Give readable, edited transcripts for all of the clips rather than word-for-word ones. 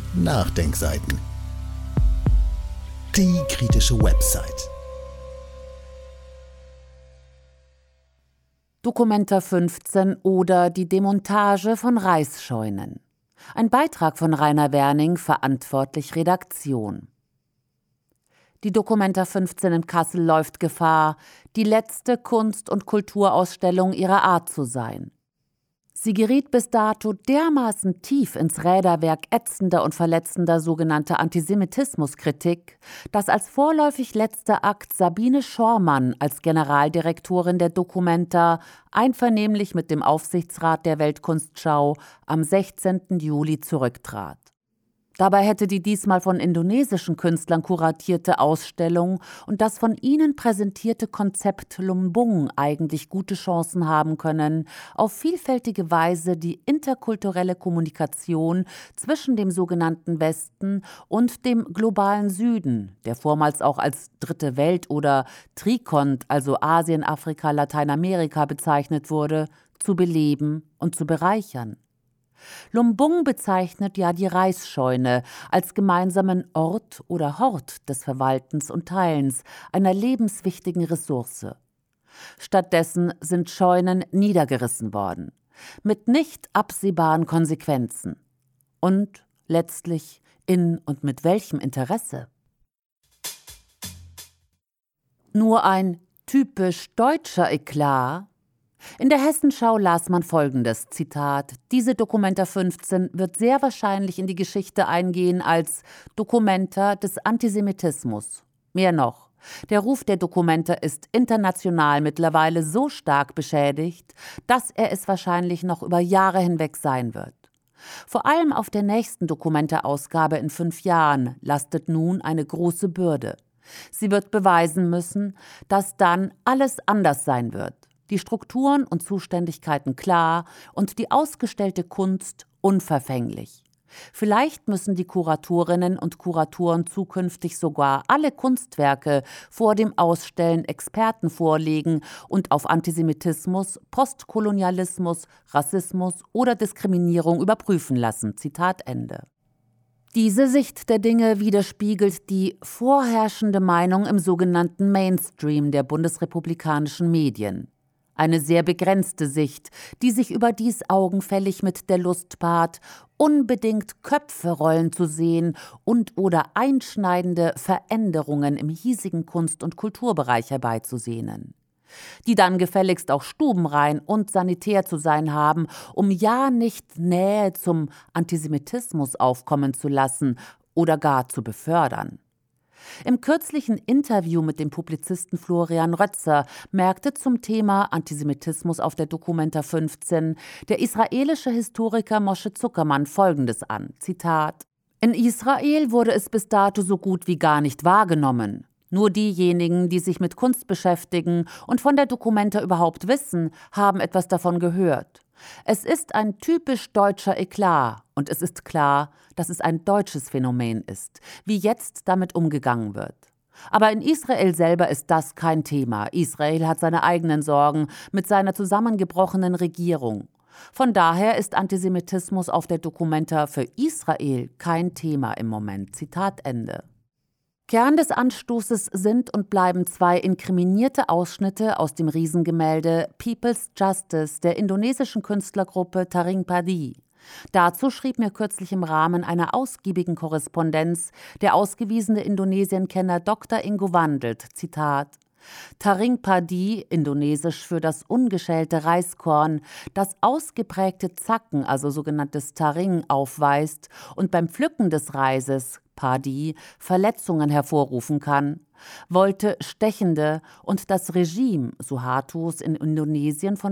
Nachdenkseiten. Die kritische Website. Documenta 15 oder die Demontage von Reisscheunen. Ein Beitrag von Rainer Werning, verantwortlich Redaktion. Die Documenta 15 in Kassel läuft Gefahr, die letzte Kunst- und Kulturausstellung ihrer Art zu sein. Sie geriet bis dato dermaßen tief ins Räderwerk ätzender und verletzender sogenannter Antisemitismuskritik, dass als vorläufig letzter Akt Sabine Schormann als Generaldirektorin der Documenta einvernehmlich mit dem Aufsichtsrat der Weltkunstschau am 16. Juli zurücktrat. Dabei hätte die diesmal von indonesischen Künstlern kuratierte Ausstellung und das von ihnen präsentierte Konzept Lumbung eigentlich gute Chancen haben können, auf vielfältige Weise die interkulturelle Kommunikation zwischen dem sogenannten Westen und dem globalen Süden, der vormals auch als Dritte Welt oder Trikont, also Asien, Afrika, Lateinamerika bezeichnet wurde, zu beleben und zu bereichern. Lumbung bezeichnet ja die Reisscheune als gemeinsamen Ort oder Hort des Verwaltens und Teilens einer lebenswichtigen Ressource. Stattdessen sind Scheunen niedergerissen worden, mit nicht absehbaren Konsequenzen. Und letztlich in und mit welchem Interesse? Nur ein typisch deutscher Eklat. In der Hessenschau las man folgendes, Zitat: Diese Documenta 15 wird sehr wahrscheinlich in die Geschichte eingehen als Documenta des Antisemitismus. Mehr noch, der Ruf der Documenta ist international mittlerweile so stark beschädigt, dass er es wahrscheinlich noch über Jahre hinweg sein wird. Vor allem auf der nächsten Documenta-Ausgabe in 5 Jahren lastet nun eine große Bürde. Sie wird beweisen müssen, dass dann alles anders sein wird. Die Strukturen und Zuständigkeiten klar und die ausgestellte Kunst unverfänglich. Vielleicht müssen die Kuratorinnen und Kuratoren zukünftig sogar alle Kunstwerke vor dem Ausstellen Experten vorlegen und auf Antisemitismus, Postkolonialismus, Rassismus oder Diskriminierung überprüfen lassen. Zitat Ende. Diese Sicht der Dinge widerspiegelt die vorherrschende Meinung im sogenannten Mainstream der bundesrepublikanischen Medien. Eine sehr begrenzte Sicht, die sich überdies augenfällig mit der Lust paart, unbedingt Köpfe rollen zu sehen und oder einschneidende Veränderungen im hiesigen Kunst- und Kulturbereich herbeizusehnen. Die dann gefälligst auch stubenrein und sanitär zu sein haben, um ja nicht Nähe zum Antisemitismus aufkommen zu lassen oder gar zu befördern. Im kürzlichen Interview mit dem Publizisten Florian Rötzer merkte zum Thema Antisemitismus auf der Documenta 15 der israelische Historiker Moshe Zuckermann Folgendes an, Zitat: In Israel wurde es bis dato so gut wie gar nicht wahrgenommen. Nur diejenigen, die sich mit Kunst beschäftigen und von der Documenta überhaupt wissen, haben etwas davon gehört. Es ist ein typisch deutscher Eklat und es ist klar, dass es ein deutsches Phänomen ist, wie jetzt damit umgegangen wird. Aber in Israel selber ist das kein Thema. Israel hat seine eigenen Sorgen mit seiner zusammengebrochenen Regierung. Von daher ist Antisemitismus auf der Documenta für Israel kein Thema im Moment. Zitat Ende. Kern des Anstoßes sind und bleiben 2 inkriminierte Ausschnitte aus dem Riesengemälde People's Justice der indonesischen Künstlergruppe Taring Padi. Dazu schrieb mir kürzlich im Rahmen einer ausgiebigen Korrespondenz der ausgewiesene Indonesienkenner Dr. Ingo Wandelt, Zitat: Taring Padi, indonesisch für das ungeschälte Reiskorn, das ausgeprägte Zacken, also sogenanntes Taring, aufweist und beim Pflücken des Reises, Padi, Verletzungen hervorrufen kann, wollte stechende und das Regime Suhartos in Indonesien von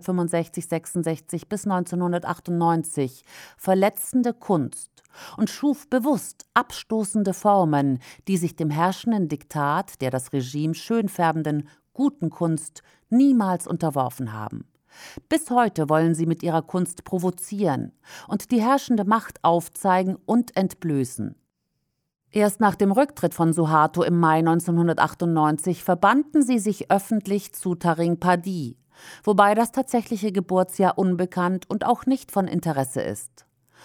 1965-66 bis 1998 verletzende Kunst und schuf bewusst abstoßende Formen, die sich dem herrschenden Diktat der das Regime schönfärbenden guten Kunst niemals unterworfen haben. Bis heute wollen sie mit ihrer Kunst provozieren und die herrschende Macht aufzeigen und entblößen. Erst nach dem Rücktritt von Suharto im Mai 1998 verbanden sie sich öffentlich zu Taring Padi, wobei das tatsächliche Geburtsjahr unbekannt und auch nicht von Interesse ist.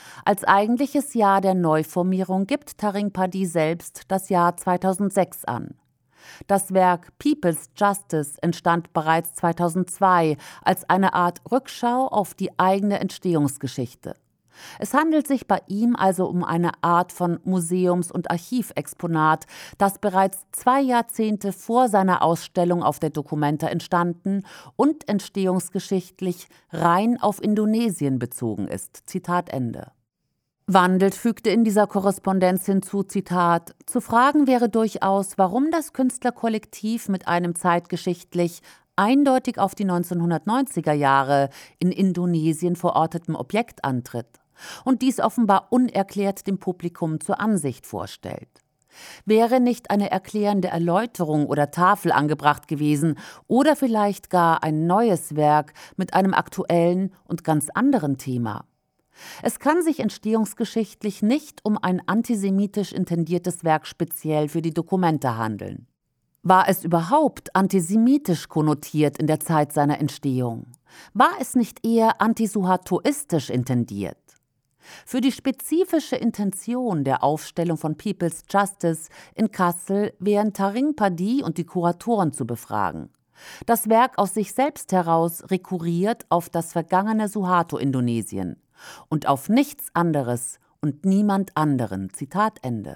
Als eigentliches Jahr der Neuformierung gibt Taring Padi selbst das Jahr 2006 an. Das Werk People's Justice entstand bereits 2002 als eine Art Rückschau auf die eigene Entstehungsgeschichte. Es handelt sich bei ihm also um eine Art von Museums- und Archivexponat, das bereits 2 Jahrzehnte vor seiner Ausstellung auf der Documenta entstanden und entstehungsgeschichtlich rein auf Indonesien bezogen ist. Zitat Ende. Wandelt fügte in dieser Korrespondenz hinzu, Zitat, zu fragen wäre durchaus, warum das Künstlerkollektiv mit einem zeitgeschichtlich eindeutig auf die 1990er Jahre in Indonesien verortetem Objekt antritt und dies offenbar unerklärt dem Publikum zur Ansicht vorstellt. Wäre nicht eine erklärende Erläuterung oder Tafel angebracht gewesen oder vielleicht gar ein neues Werk mit einem aktuellen und ganz anderen Thema? Es kann sich entstehungsgeschichtlich nicht um ein antisemitisch intendiertes Werk speziell für die Documenta handeln. War es überhaupt antisemitisch konnotiert in der Zeit seiner Entstehung? War es nicht eher antisuhartoistisch intendiert? Für die spezifische Intention der Aufstellung von People's Justice in Kassel wären Taring Padi und die Kuratoren zu befragen. Das Werk aus sich selbst heraus rekurriert auf das vergangene Suharto-Indonesien und auf nichts anderes und niemand anderen. Zitat Ende.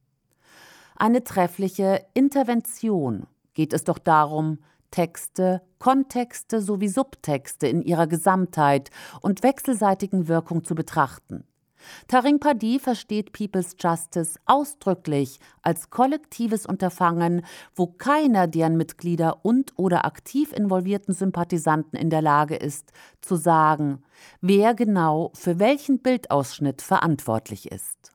Eine treffliche Intervention geht es doch darum, Texte, Kontexte sowie Subtexte in ihrer Gesamtheit und wechselseitigen Wirkung zu betrachten. Taring Padi versteht People's Justice ausdrücklich als kollektives Unterfangen, wo keiner deren Mitglieder und/oder aktiv involvierten Sympathisanten in der Lage ist, zu sagen, wer genau für welchen Bildausschnitt verantwortlich ist.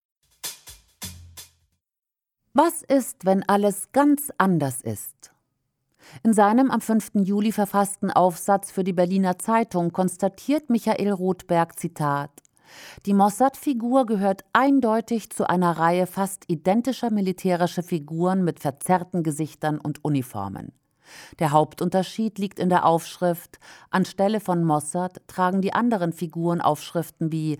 Was ist, wenn alles ganz anders ist? In seinem am 5. Juli verfassten Aufsatz für die Berliner Zeitung konstatiert Michael Rothberg, Zitat, die Mossad-Figur gehört eindeutig zu einer Reihe fast identischer militärischer Figuren mit verzerrten Gesichtern und Uniformen. Der Hauptunterschied liegt in der Aufschrift, anstelle von Mossad tragen die anderen Figuren Aufschriften wie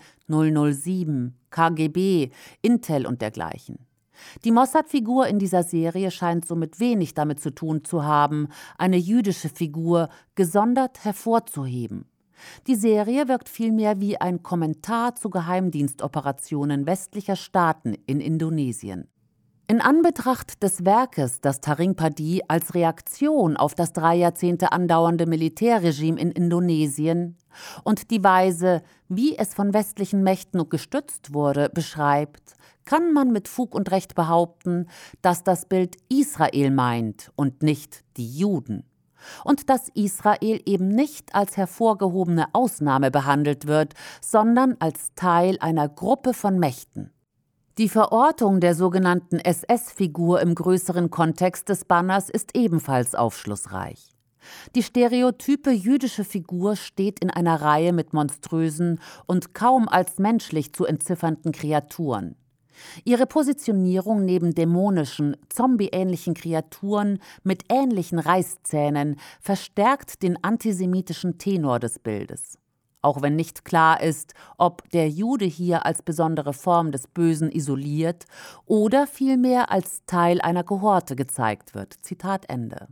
007, KGB, Intel und dergleichen. Die Mossad-Figur in dieser Serie scheint somit wenig damit zu tun zu haben, eine jüdische Figur gesondert hervorzuheben. Die Serie wirkt vielmehr wie ein Kommentar zu Geheimdienstoperationen westlicher Staaten in Indonesien. In Anbetracht des Werkes, das Taring Padi als Reaktion auf das 3 Jahrzehnte andauernde Militärregime in Indonesien und die Weise, wie es von westlichen Mächten gestützt wurde, beschreibt, kann man mit Fug und Recht behaupten, dass das Bild Israel meint und nicht die Juden. Und dass Israel eben nicht als hervorgehobene Ausnahme behandelt wird, sondern als Teil einer Gruppe von Mächten. Die Verortung der sogenannten SS-Figur im größeren Kontext des Banners ist ebenfalls aufschlussreich. Die stereotype jüdische Figur steht in einer Reihe mit monströsen und kaum als menschlich zu entziffernden Kreaturen. Ihre Positionierung neben dämonischen, zombieähnlichen Kreaturen mit ähnlichen Reißzähnen verstärkt den antisemitischen Tenor des Bildes. Auch wenn nicht klar ist, ob der Jude hier als besondere Form des Bösen isoliert oder vielmehr als Teil einer Kohorte gezeigt wird. Zitat Ende.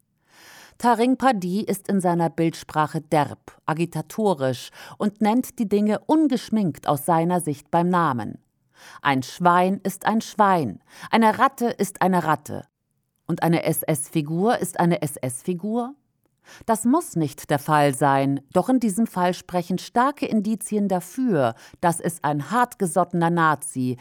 Taring Padi ist in seiner Bildsprache derb, agitatorisch und nennt die Dinge ungeschminkt aus seiner Sicht beim Namen. Ein Schwein ist ein Schwein, eine Ratte ist eine Ratte. Und eine SS-Figur ist eine SS-Figur? Das muss nicht der Fall sein, doch in diesem Fall sprechen starke Indizien dafür, dass es ein hartgesottener Nazi,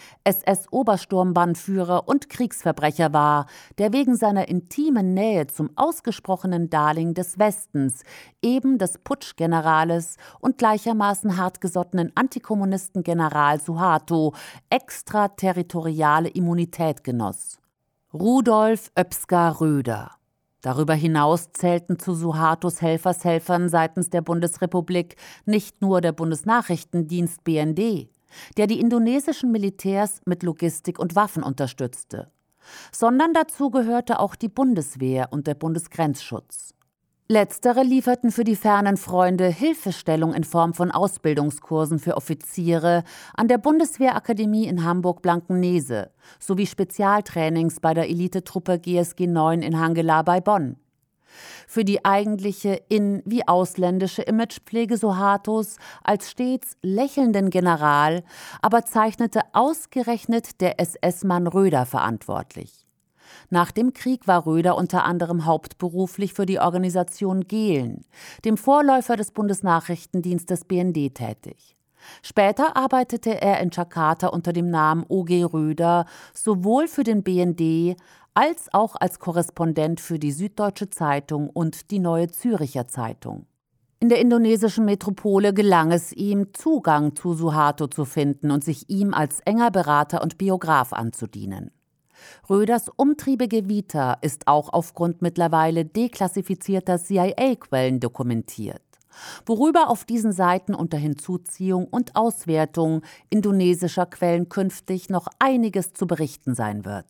SS-Obersturmbannführer und Kriegsverbrecher war, der wegen seiner intimen Nähe zum ausgesprochenen Darling des Westens, eben des Putschgenerales und gleichermaßen hartgesottenen Antikommunisten General Suharto, extraterritoriale Immunität genoss. Rudolf Oeppskar Röder. Darüber hinaus zählten zu Suhartos Helfershelfern seitens der Bundesrepublik nicht nur der Bundesnachrichtendienst BND, der die indonesischen Militärs mit Logistik und Waffen unterstützte, sondern dazu gehörte auch die Bundeswehr und der Bundesgrenzschutz. Letztere lieferten für die fernen Freunde Hilfestellung in Form von Ausbildungskursen für Offiziere an der Bundeswehrakademie in Hamburg-Blankenese sowie Spezialtrainings bei der Elitetruppe GSG 9 in Hangela bei Bonn. Für die eigentliche wie ausländische Imagepflege Suhartos als stets lächelnden General aber zeichnete ausgerechnet der SS-Mann Roeder verantwortlich. Nach dem Krieg war Roeder unter anderem hauptberuflich für die Organisation Gehlen, dem Vorläufer des Bundesnachrichtendienstes BND, tätig. Später arbeitete er in Jakarta unter dem Namen O.G. Roeder sowohl für den BND als auch als Korrespondent für die Süddeutsche Zeitung und die Neue Züricher Zeitung. In der indonesischen Metropole gelang es ihm, Zugang zu Suharto zu finden und sich ihm als enger Berater und Biograf anzudienen. Roeders umtriebige Vita ist auch aufgrund mittlerweile deklassifizierter CIA-Quellen dokumentiert, worüber auf diesen Seiten unter Hinzuziehung und Auswertung indonesischer Quellen künftig noch einiges zu berichten sein wird.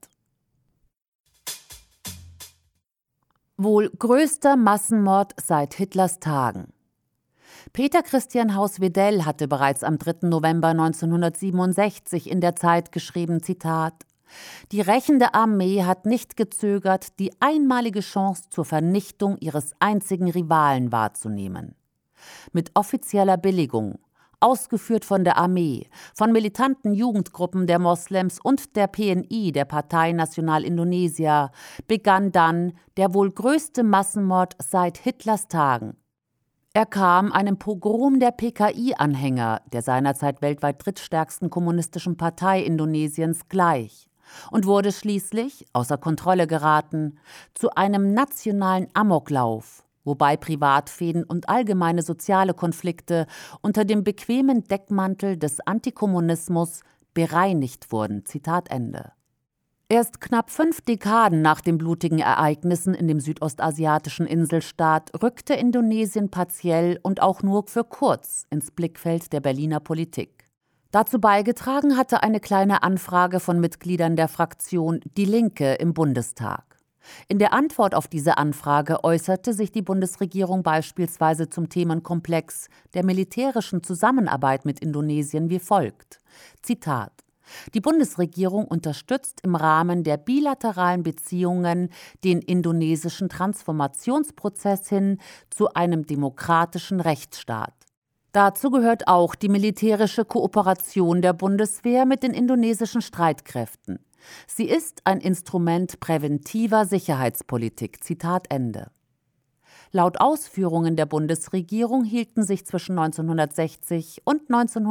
Wohl größter Massenmord seit Hitlers Tagen. Peter Christian Haus-Wedell hatte bereits am 3. November 1967 in der Zeit geschrieben, Zitat: Die rächende Armee hat nicht gezögert, die einmalige Chance zur Vernichtung ihres einzigen Rivalen wahrzunehmen. Mit offizieller Billigung, ausgeführt von der Armee, von militanten Jugendgruppen der Moslems und der PNI, der Partei Nasional Indonesia, begann dann der wohl größte Massenmord seit Hitlers Tagen. Er kam einem Pogrom der PKI-Anhänger, der seinerzeit weltweit drittstärksten kommunistischen Partei Indonesiens, gleich und wurde schließlich, außer Kontrolle geraten, zu einem nationalen Amoklauf, wobei Privatfehden und allgemeine soziale Konflikte unter dem bequemen Deckmantel des Antikommunismus bereinigt wurden. Zitat Ende. Erst knapp 5 Dekaden nach den blutigen Ereignissen in dem südostasiatischen Inselstaat rückte Indonesien partiell und auch nur für kurz ins Blickfeld der Berliner Politik. Dazu beigetragen hatte eine kleine Anfrage von Mitgliedern der Fraktion Die Linke im Bundestag. In der Antwort auf diese Anfrage äußerte sich die Bundesregierung beispielsweise zum Themenkomplex der militärischen Zusammenarbeit mit Indonesien wie folgt. Zitat: Die Bundesregierung unterstützt im Rahmen der bilateralen Beziehungen den indonesischen Transformationsprozess hin zu einem demokratischen Rechtsstaat. Dazu gehört auch die militärische Kooperation der Bundeswehr mit den indonesischen Streitkräften. Sie ist ein Instrument präventiver Sicherheitspolitik. Zitat Ende. Laut Ausführungen der Bundesregierung hielten sich zwischen 1960 und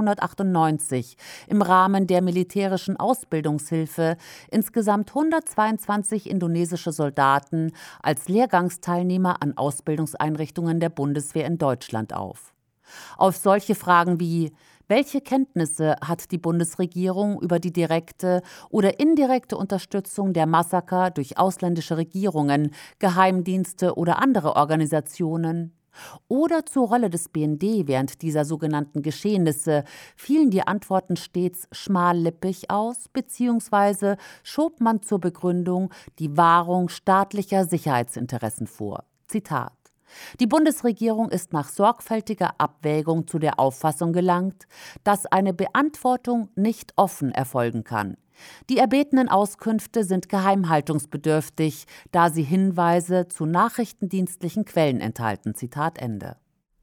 1998 im Rahmen der militärischen Ausbildungshilfe insgesamt 122 indonesische Soldaten als Lehrgangsteilnehmer an Ausbildungseinrichtungen der Bundeswehr in Deutschland auf. Auf solche Fragen wie: Welche Kenntnisse hat die Bundesregierung über die direkte oder indirekte Unterstützung der Massaker durch ausländische Regierungen, Geheimdienste oder andere Organisationen? Oder zur Rolle des BND während dieser sogenannten Geschehnisse fielen die Antworten stets schmallippig aus, beziehungsweise schob man zur Begründung die Wahrung staatlicher Sicherheitsinteressen vor. Zitat: Die Bundesregierung ist nach sorgfältiger Abwägung zu der Auffassung gelangt, dass eine Beantwortung nicht offen erfolgen kann. Die erbetenen Auskünfte sind geheimhaltungsbedürftig, da sie Hinweise zu nachrichtendienstlichen Quellen enthalten. Zitat Ende.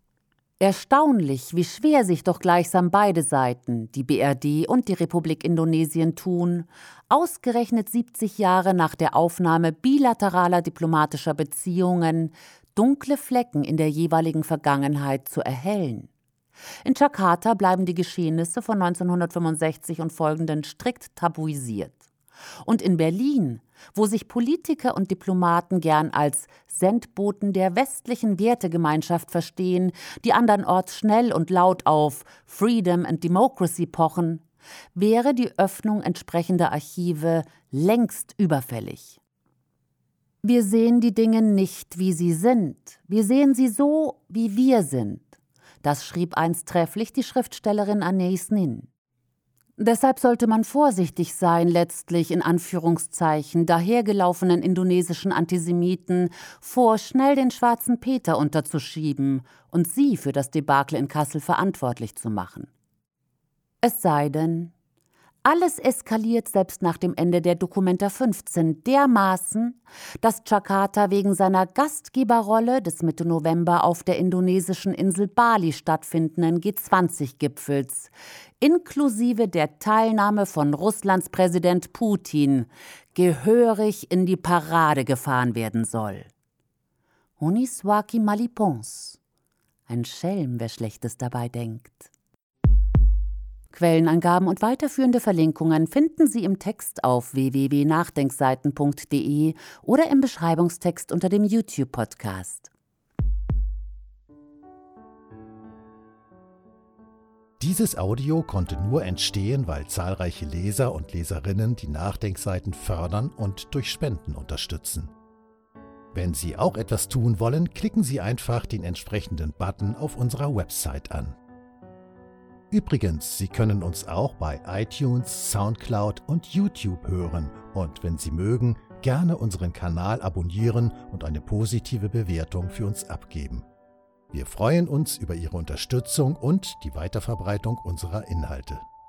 Erstaunlich, wie schwer sich doch gleichsam beide Seiten, die BRD und die Republik Indonesien, tun, ausgerechnet 70 Jahre nach der Aufnahme bilateraler diplomatischer Beziehungen dunkle Flecken in der jeweiligen Vergangenheit zu erhellen. In Jakarta bleiben die Geschehnisse von 1965 und folgenden strikt tabuisiert. Und in Berlin, wo sich Politiker und Diplomaten gern als Sendboten der westlichen Wertegemeinschaft verstehen, die andernorts schnell und laut auf Freedom and Democracy pochen, wäre die Öffnung entsprechender Archive längst überfällig. Wir sehen die Dinge nicht, wie sie sind. Wir sehen sie so, wie wir sind. Das schrieb einst trefflich die Schriftstellerin Anais Nin. Deshalb sollte man vorsichtig sein, letztlich in Anführungszeichen dahergelaufenen indonesischen Antisemiten vor schnell den schwarzen Peter unterzuschieben und sie für das Debakel in Kassel verantwortlich zu machen. Es sei denn, alles eskaliert selbst nach dem Ende der Documenta 15 dermaßen, dass Jakarta wegen seiner Gastgeberrolle des Mitte November auf der indonesischen Insel Bali stattfindenden G20-Gipfels, inklusive der Teilnahme von Russlands Präsident Putin, gehörig in die Parade gefahren werden soll. Uniswaki Malipons. Ein Schelm, wer Schlechtes dabei denkt. Quellenangaben und weiterführende Verlinkungen finden Sie im Text auf www.nachdenkseiten.de oder im Beschreibungstext unter dem YouTube-Podcast. Dieses Audio konnte nur entstehen, weil zahlreiche Leser und Leserinnen die Nachdenkseiten fördern und durch Spenden unterstützen. Wenn Sie auch etwas tun wollen, klicken Sie einfach den entsprechenden Button auf unserer Website an. Übrigens, Sie können uns auch bei iTunes, Soundcloud und YouTube hören und wenn Sie mögen, gerne unseren Kanal abonnieren und eine positive Bewertung für uns abgeben. Wir freuen uns über Ihre Unterstützung und die Weiterverbreitung unserer Inhalte.